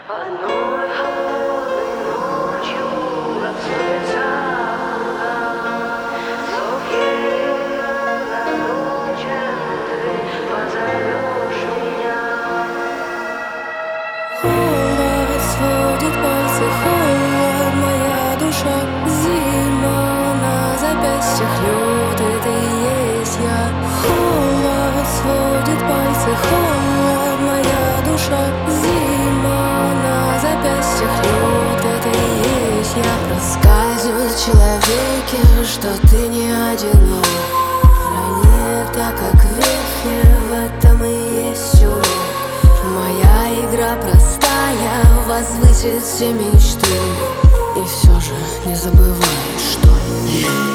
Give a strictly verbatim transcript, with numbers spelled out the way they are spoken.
Одной холодной ночью расстроится Софья, ночью ты позовешь меня. Холод сводит пальцы, холод, моя душа. Зима на запястьях, лед, это и есть я. Холод сводит пальцы, холод, моя душа. Зима на запястьях, лед, это и есть я. Проскальзывает в человеке, что ты не одинок. Ранее так, как вехе, в этом и есть урок. Моя игра простая, возвысит все мечты. И все же не забывай, что